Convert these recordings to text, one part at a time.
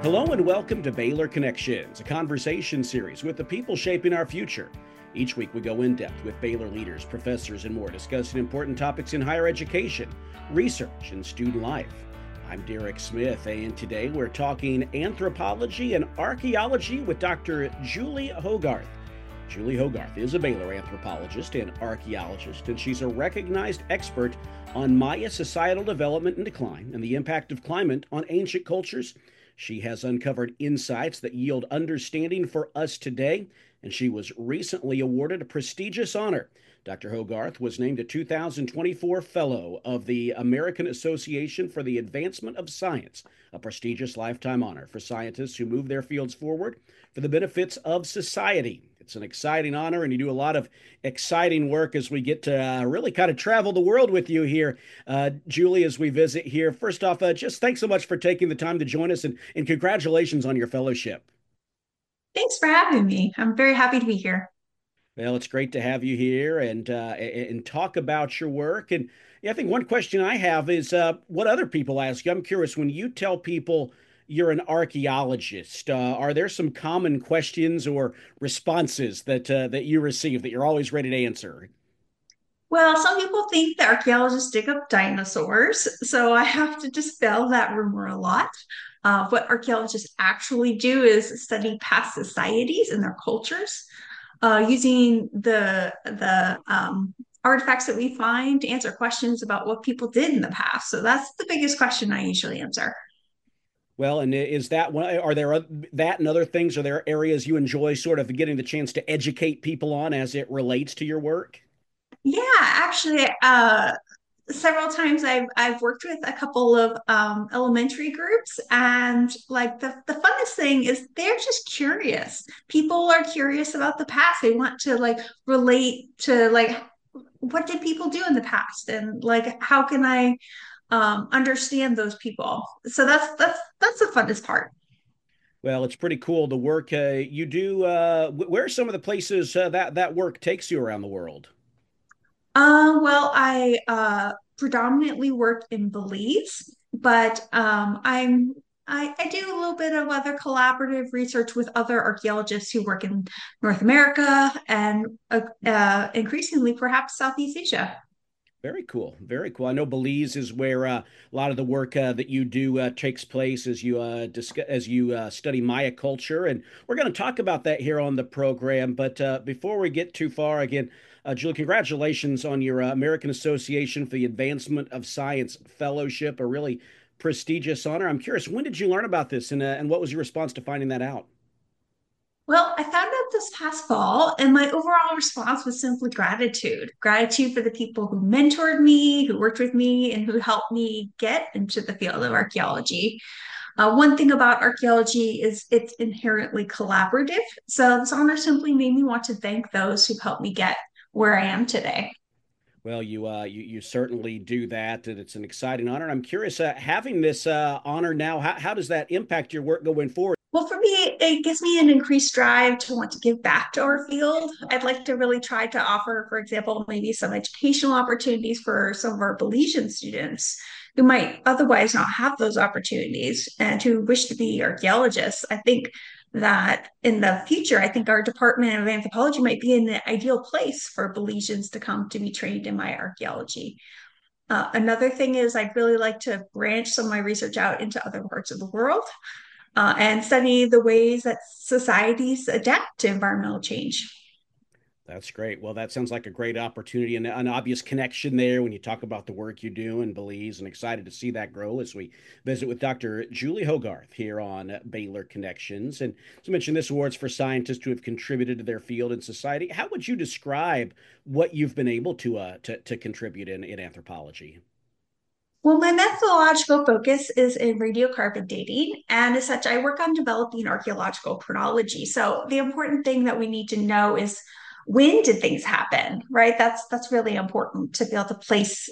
Hello and welcome to Baylor Connections, a conversation series with the people shaping our future. Each week we go in depth with Baylor leaders, professors, and more, discussing important topics in higher education, research, and student life. I'm Derek Smith, and today we're talking anthropology and archaeology with Dr. Julie Hogarth. Julie Hogarth is a Baylor anthropologist and archaeologist, and she's a recognized expert on Maya societal development and decline and the impact of climate on ancient cultures. She has uncovered insights that yield understanding for us today, and she was recently awarded a prestigious honor. Dr. Hogarth was named a 2024 Fellow of the American Association for the Advancement of Science, a prestigious lifetime honor for scientists who move their fields forward for the benefits of society. It's an exciting honor, and you do a lot of exciting work as we get to really kind of travel the world with you here, Julie, as we visit here. First off, just thanks so much for taking the time to join us, and congratulations on your fellowship. Thanks for having me. I'm very happy to be here. Well, it's great to have you here and talk about your work. And yeah, I think one question I have is what other people ask you. I'm curious, when you tell people you're an archaeologist, are there some common questions or responses that you receive that you're always ready to answer? Well, some people think that archaeologists dig up dinosaurs, so I have to dispel that rumor a lot. What archaeologists actually do is study past societies and their cultures, using the artifacts that we find to answer questions about what people did in the past. So that's the biggest question I usually answer. Well, and is that one? Are there that and other things? Are there areas you enjoy sort of getting the chance to educate people on as it relates to your work? Yeah, actually, several times I've worked with a couple of elementary groups, and like the funnest thing is they're just curious. People are curious about the past. They want to like relate to like what did people do in the past, and like how can I understand those people. So that's the funnest part. Well, it's pretty cool the work you do. Where are some of the places that work takes you around the world? Well, I predominantly work in Belize, but I do a little bit of other collaborative research with other archaeologists who work in North America and increasingly perhaps Southeast Asia. Very cool. Very cool. I know Belize is where a lot of the work that you do takes place as you study Maya culture, and we're going to talk about that here on the program. But before we get too far, again, Julie, congratulations on your American Association for the Advancement of Science Fellowship, a really prestigious honor. I'm curious, when did you learn about this, and what was your response to finding that out? Well, I found out this past fall, and my overall response was simply gratitude. Gratitude for the people who mentored me, who worked with me, and who helped me get into the field of archaeology. One thing about archaeology is it's inherently collaborative. So this honor simply made me want to thank those who helped me get where I am today. Well, you certainly do that, and it's an exciting honor. I'm curious, having this honor now, how does that impact your work going forward? Well, for me, it gives me an increased drive to want to give back to our field. I'd like to really try to offer, for example, maybe some educational opportunities for some of our Belizean students who might otherwise not have those opportunities and who wish to be archaeologists. I think that in the future, I think our Department of Anthropology might be in the ideal place for Belizeans to come to be trained in my archaeology. Another thing is I'd really like to branch some of my research out into other parts of the world and study the ways that societies adapt to environmental change. That's great. Well, that sounds like a great opportunity and an obvious connection there when you talk about the work you do in Belize, and excited to see that grow as we visit with Dr. Julie Hogarth here on Baylor Connections. And as I mentioned, this award's for scientists who have contributed to their field and society. How would you describe what you've been able to contribute in anthropology? Well, my methodological focus is in radiocarbon dating, and as such, I work on developing archaeological chronology. So the important thing that we need to know is when did things happen, right? That's really important to be able to place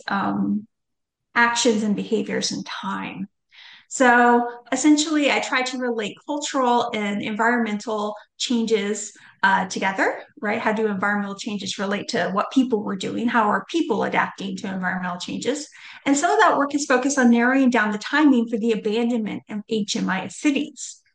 actions and behaviors in time. So essentially, I try to relate cultural and environmental changes together, right? How do environmental changes relate to what people were doing? How are people adapting to environmental changes? And some of that work is focused on narrowing down the timing for the abandonment of ancient Maya cities.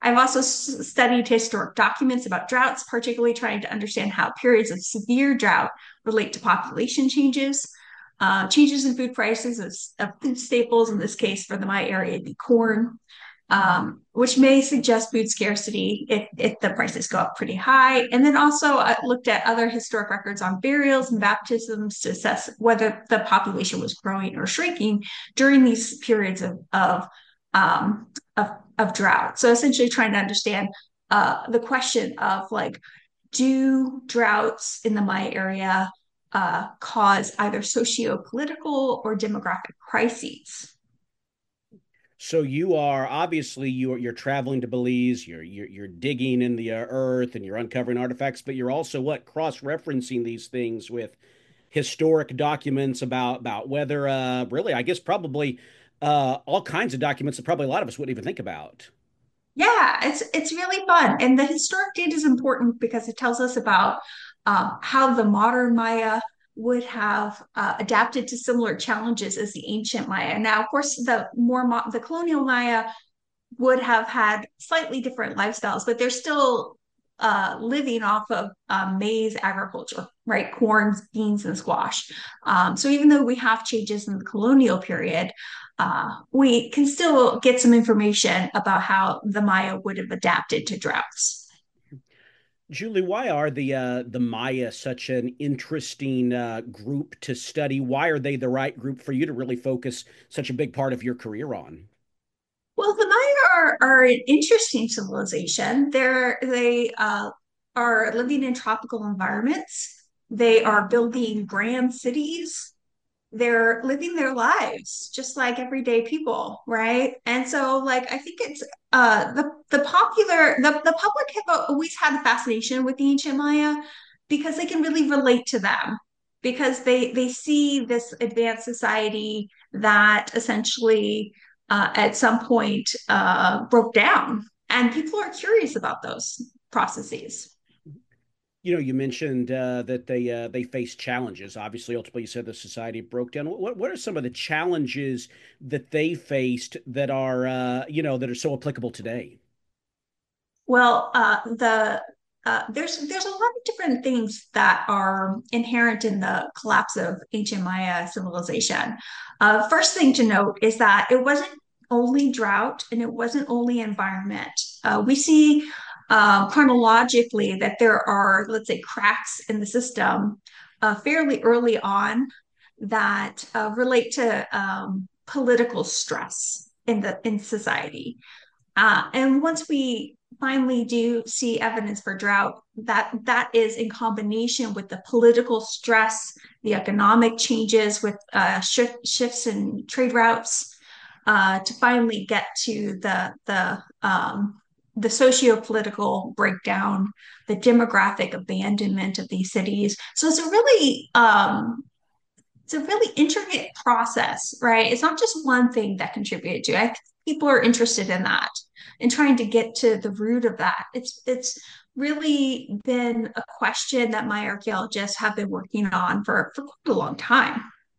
I've also studied historic documents about droughts, particularly trying to understand how periods of severe drought relate to population changes. Changes in food prices of food staples, in this case for the Maya area, it'd be corn, which may suggest food scarcity if the prices go up pretty high. And then also looked at other historic records on burials and baptisms to assess whether the population was growing or shrinking during these periods um, of drought. So essentially trying to understand the question of like, do droughts in the Maya area cause either socio-political or demographic crises? So you are obviously you're traveling to Belize, you're digging in the earth and you're uncovering artifacts, but you're also what cross-referencing these things with historic documents about whether really I guess probably all kinds of documents that probably a lot of us wouldn't even think about. Yeah, it's really fun, and the historic data is important because it tells us about how the modern Maya would have adapted to similar challenges as the ancient Maya. Now, of course, the colonial Maya would have had slightly different lifestyles, but they're still living off of maize agriculture, right? Corn, beans, and squash. So even though we have changes in the colonial period, we can still get some information about how the Maya would have adapted to droughts. Julie, why are the Maya such an interesting group to study? Why are they the right group for you to really focus such a big part of your career on? Well, the Maya are an interesting civilization. They are living in tropical environments. They are building grand cities. They're living their lives just like everyday people, right? And so, like, I think it's the public have always had a fascination with the ancient Maya because they can really relate to them because they see this advanced society that essentially at some point broke down, and people are curious about those processes. You know, you mentioned that they face challenges. Obviously, ultimately, you said the society broke down. What are some of the challenges that they faced that are that are so applicable today? Well, there's a lot of different things that are inherent in the collapse of ancient Maya civilization. First thing to note is that it wasn't only drought and it wasn't only environment. We see chronologically that there are, let's say, cracks in the system fairly early on that relate to political stress in society. And once we finally do see evidence for drought, that is in combination with the political stress, the economic changes with shifts in trade routes, to finally get to the socio-political breakdown, the demographic abandonment of these cities. So it's a really intricate process, right? It's not just one thing that contributed to it. I think people are interested in that and trying to get to the root of that. It's really been a question that my archaeologists have been working on for quite a long time.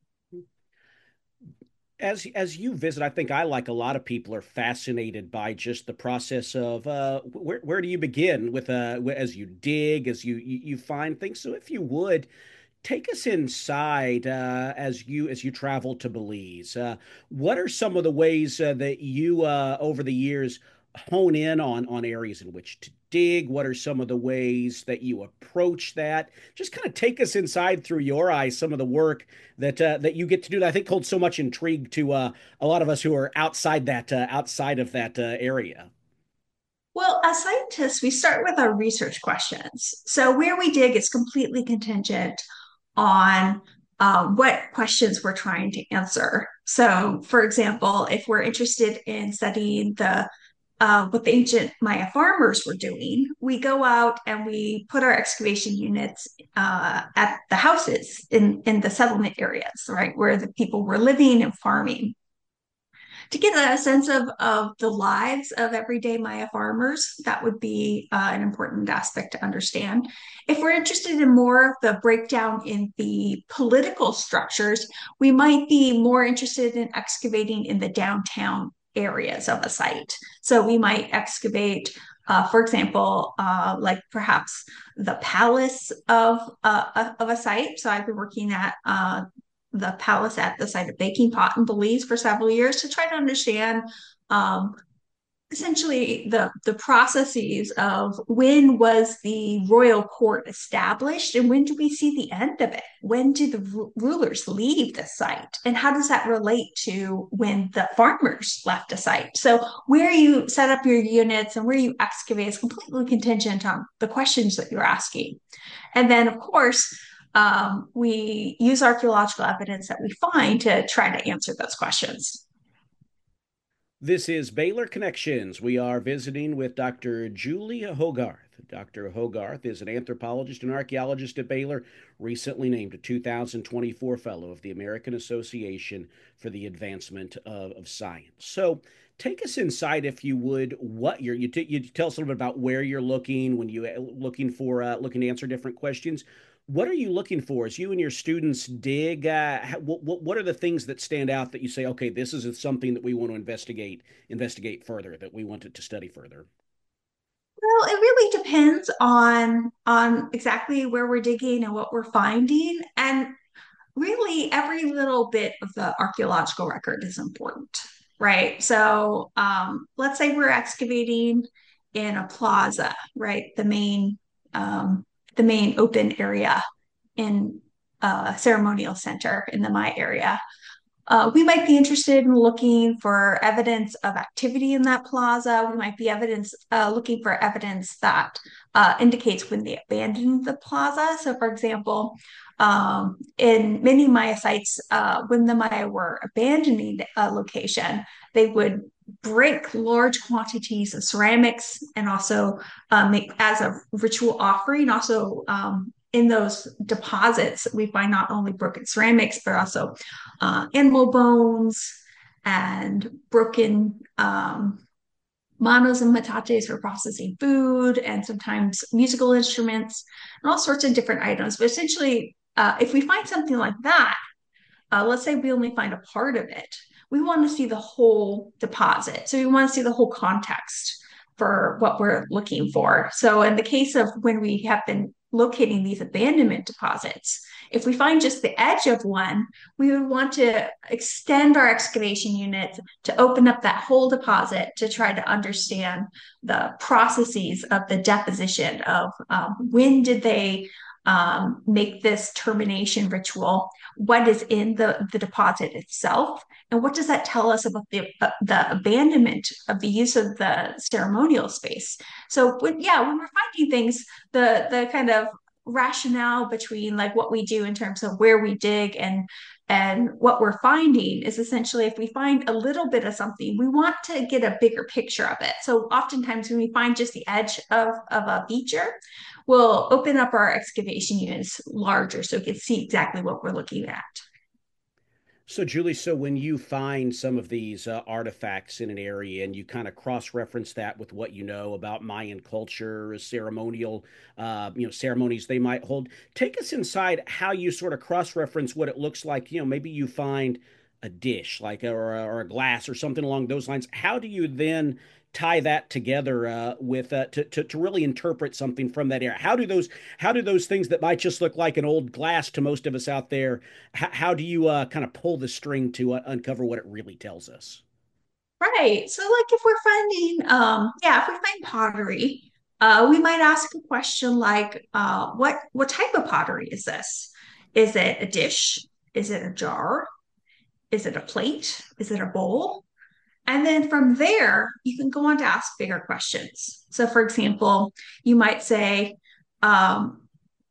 As you visit, I think I, like a lot of people, are fascinated by just the process of where do you begin with as you dig, as you find things. So if you would take us inside as you travel to Belize. What are some of the ways that you over the years hone in on areas in which to dig? What are some of the ways that you approach that? Just kind of take us inside through your eyes, some of the work that you get to do that I think holds so much intrigue to a lot of us who are outside of that area. Well, as scientists, we start with our research questions. So where we dig is completely contingent on what questions we're trying to answer. So, for example, if we're interested in studying the what the ancient Maya farmers were doing, we go out and we put our excavation units at the houses in the settlement areas, right, where the people were living and farming to get a sense of the lives of everyday Maya farmers. That would be an important aspect to understand. If we're interested in more of the breakdown in the political structures, we might be more interested in excavating in the downtown areas of a site. So we might excavate, for example, like perhaps the palace of a site. So I've been working at the palace at the site of Baking Pot in Belize for several years to try to understand um, essentially the processes of when was the royal court established and when do we see the end of it, when do the rulers leave the site, and how does that relate to when the farmers left a site. So where you set up your units and where you excavate is completely contingent on the questions that you're asking. And then of course we use archaeological evidence that we find to try to answer those questions. This is Baylor Connections. We are visiting with Dr. Julia Hogarth. Dr. Hogarth is an anthropologist and archaeologist at Baylor, recently named a 2024 Fellow of the American Association for the Advancement of Science. So, take us inside, if you would, what you tell us a little bit about where you're looking when you looking to answer different questions. What are you looking for as you and your students dig? What are the things that stand out that you say, okay, this is something that we want to investigate further, that we want to study further? Well, it really depends on exactly where we're digging and what we're finding. And really every little bit of the archaeological record is important, right? So let's say we're excavating in a plaza, right? The main open area in a ceremonial center in the Maya area. We might be interested in looking for evidence of activity in that plaza. We might be looking for evidence that indicates when they abandoned the plaza. So, for example, in many Maya sites, when the Maya were abandoning a location, they would break large quantities of ceramics and also make as a ritual offering. Also, in those deposits, we find not only broken ceramics, but also animal bones and broken manos and metates for processing food, and sometimes musical instruments and all sorts of different items. But essentially, if we find something like that, let's say we only find a part of it, we want to see the whole deposit. So we want to see the whole context for what we're looking for. So in the case of when we have been locating these abandonment deposits, if we find just the edge of one, we would want to extend our excavation units to open up that whole deposit to try to understand the processes of the deposition of when did they make this termination ritual, what is in the deposit itself, and what does that tell us about the abandonment of the use of the ceremonial space. So when we're finding things, the kind of rationale between like what we do in terms of where we dig and what we're finding is essentially if we find a little bit of something, we want to get a bigger picture of it. So oftentimes when we find just the edge of a feature, we'll open up our excavation units larger so we can see exactly what we're looking at. So, Julie, so when you find some of these artifacts in an area and you kind of cross-reference that with what you know about Mayan culture, ceremonial, ceremonies they might hold, take us inside how you sort of cross-reference what it looks like. Maybe you find a dish like or a glass or something along those lines. How do you then tie that together with to really interpret something from that era? How do those things that might just look like an old glass to most of us out there, how do you kind of pull the string to uncover what it really tells us? Right. So like if we're finding if we find pottery, we might ask a question like what type of pottery is this? Is it a dish? Is it a jar? Is it a plate? Is it a bowl? And then from there, you can go on to ask bigger questions. So, for example, you might say, um,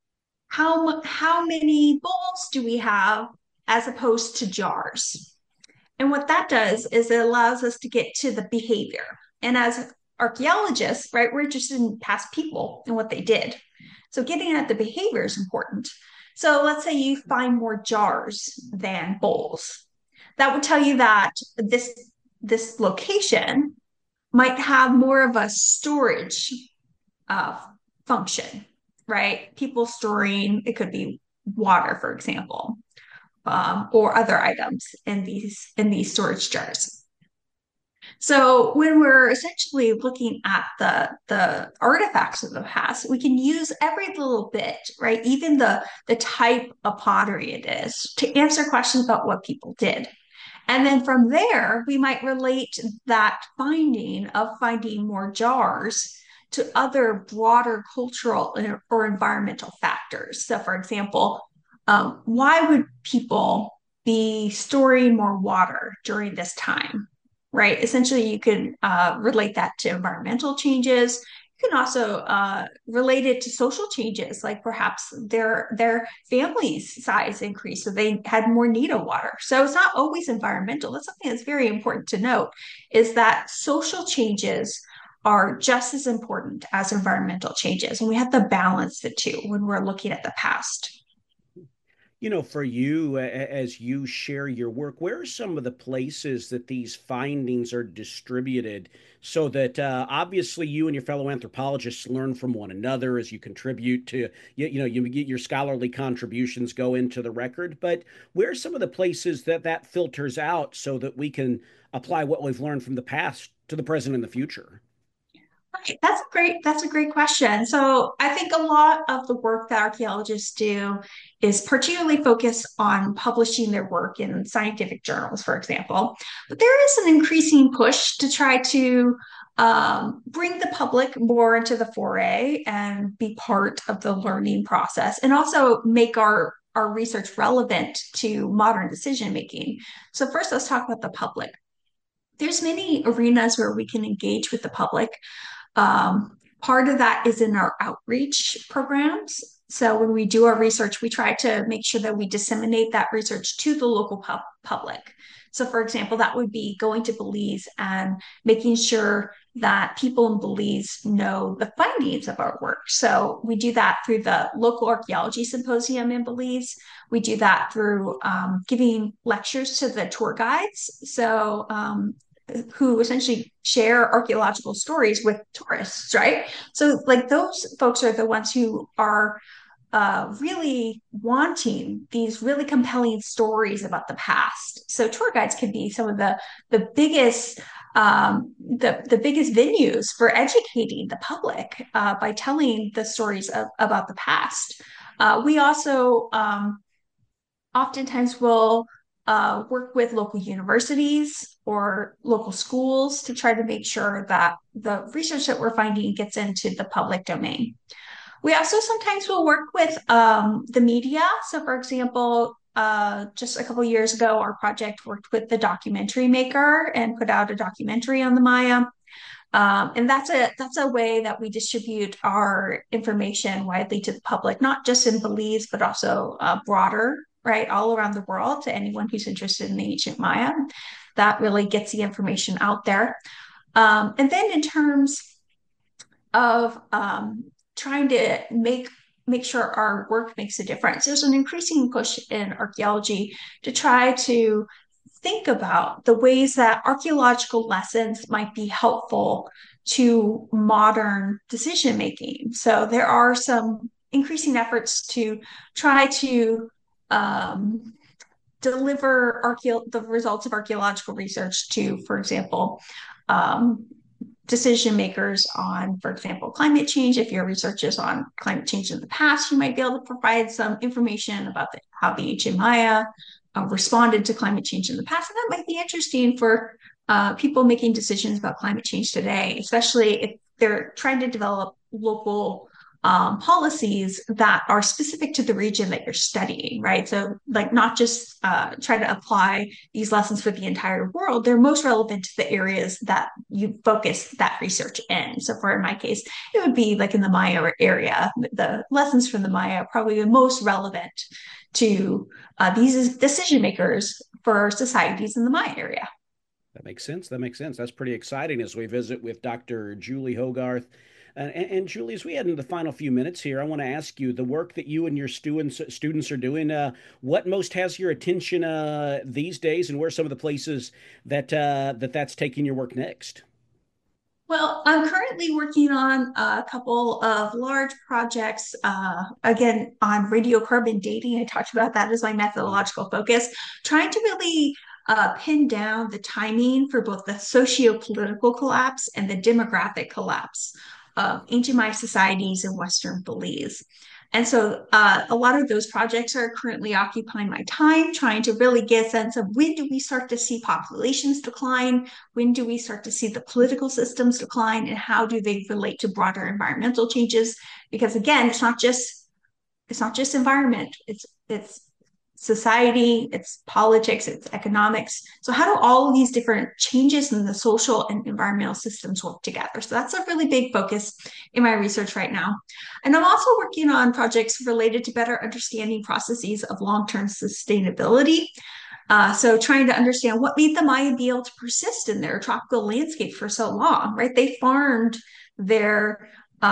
how many bowls do we have as opposed to jars? And what that does is it allows us to get to the behavior. And as archaeologists, right, we're interested in past people and what they did. So, getting at the behavior is important. So, let's say you find more jars than bowls. That would tell you that this location might have more of a storage uh, function, right? People storing, it could be water, for example, or other items in these storage jars. So when we're essentially looking at the artifacts of the past, we can use every little bit, right? Even the type of pottery it is to answer questions about what people did. And then from there, we might relate that finding of finding more jars to other broader cultural or environmental factors. So, for example, why would people be storing more water during this time? Right. Essentially, you can relate that to environmental changes. You can also relate it to social changes, like perhaps their family's size increased, so they had more need of water. So it's not always environmental. That's something that's very important to note, is that social changes are just as important as environmental changes, and we have to balance the two when we're looking at the past. For you, as you share your work, where are some of the places that these findings are distributed so that obviously you and your fellow anthropologists learn from one another as you contribute to, you get your scholarly contributions go into the record, but where are some of the places that that filters out so that we can apply what we've learned from the past to the present and the future? Right. That's a great question. So I think a lot of the work that archaeologists do is particularly focused on publishing their work in scientific journals, for example. But there is an increasing push to try to bring the public more into the foray and be part of the learning process, and also make our research relevant to modern decision making. So first, let's talk about the public. There's many arenas where we can engage with the public. Part of that is in our outreach programs. So when we do our research, we try to make sure that we disseminate that research to the local public. So, for example, that would be going to Belize and making sure that people in Belize know the findings of our work. So we do that through the local archaeology symposium in Belize. We do that through giving lectures to the tour guides. So who essentially share archaeological stories with tourists, right? So, like, those folks are the ones who are really wanting these really compelling stories about the past. So, tour guides can be some of the biggest the biggest venues for educating the public by telling the stories about the past. We also oftentimes will work with local universities or local schools to try to make sure that the research that we're finding gets into the public domain. We also sometimes will work with the media. So, for example, just a couple years ago, our project worked with the documentary maker and put out a documentary on the Maya. And that's a way that we distribute our information widely to the public, not just in Belize, but also broader, right, all around the world to anyone who's interested in the ancient Maya. That really gets the information out there. And then in terms of trying to make sure our work makes a difference, there's an increasing push in archaeology to try to think about the ways that archaeological lessons might be helpful to modern decision making. So there are some increasing efforts to try to um, deliver the results of archaeological research to, for example, um, decision makers on, for example, climate change. If your research is on climate change in the past, you might be able to provide some information about how the ancient Maya responded to climate change in the past. And that might be interesting for people making decisions about climate change today, especially if they're trying to develop local policies that are specific to the region that you're studying, right? So, like, not just try to apply these lessons for the entire world, they're most relevant to the areas that you focus that research in. So, for in my case, it would be like in the Maya area. The lessons from the Maya are probably the most relevant to these decision makers for societies in the Maya area. That makes sense. That makes sense. That's pretty exciting as we visit with Dr. Julie Hogarth. And Julie, as we head into the final few minutes here, I want to ask you the work that you and your students are doing. What most has your attention these days, and where are some of the places that's taking your work next? Well, I'm currently working on a couple of large projects, again, on radiocarbon dating. I talked about that as my methodological focus, trying to really pin down the timing for both the socio-political collapse and the demographic collapse of ancient Maya societies in Western Belize. And so a lot of those projects are currently occupying my time, trying to really get a sense of when do we start to see populations decline? When do we start to see the political systems decline? And how do they relate to broader environmental changes? Because again, it's not just environment, it's society, it's politics, it's economics. So how do all of these different changes in the social and environmental systems work together? So that's a really big focus in my research right now. And I'm also working on projects related to better understanding processes of long-term sustainability. So trying to understand what made the Maya be able to persist in their tropical landscape for so long, right? They farmed their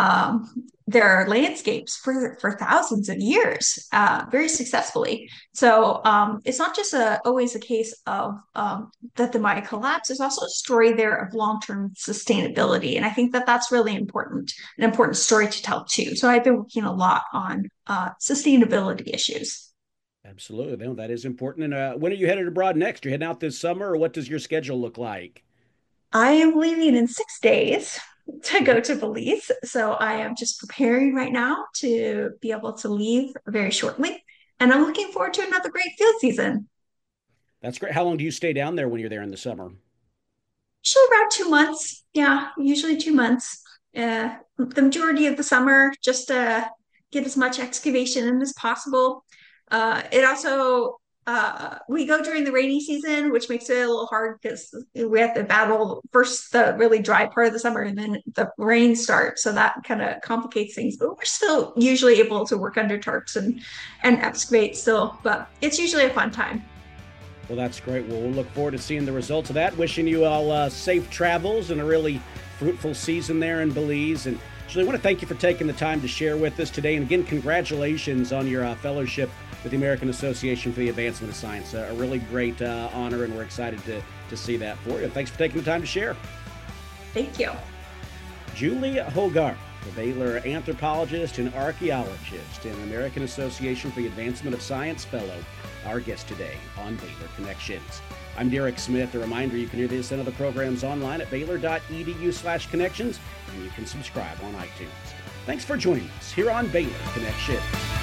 their landscapes for thousands of years very successfully. So it's not just always a case of that the Maya collapse. There's also a story there of long-term sustainability. And I think that that's really important, an important story to tell too. So I've been working a lot on sustainability issues. Absolutely. No, that is important. And when are you headed abroad next? You're heading out this summer, or what does your schedule look like? I am leaving in 6 days to Mhm. go to Belize. So I am just preparing right now to be able to leave very shortly. And I'm looking forward to another great field season. That's great. How long do you stay down there when you're there in the summer? Usually around 2 months. Yeah, usually 2 months. The majority of the summer, just to get as much excavation in as possible. It also we go during the rainy season, which makes it a little hard because we have to battle first the really dry part of the summer and then the rain starts. So that kind of complicates things. But we're still usually able to work under tarps and excavate still. But it's usually a fun time. Well, that's great. Well, we'll look forward to seeing the results of that. Wishing you all safe travels and a really fruitful season there in Belize. And Julie, I want to thank you for taking the time to share with us today. And again, congratulations on your fellowship with the American Association for the Advancement of Science. A really great honor, and we're excited to see that for you. Thanks for taking the time to share. Thank you. Julie Hogarth, the Baylor anthropologist and archaeologist and American Association for the Advancement of Science Fellow, our guest today on Baylor Connections. I'm Derek Smith. A reminder, you can hear this and other programs online at baylor.edu/connections, and you can subscribe on iTunes. Thanks for joining us here on Baylor Connections.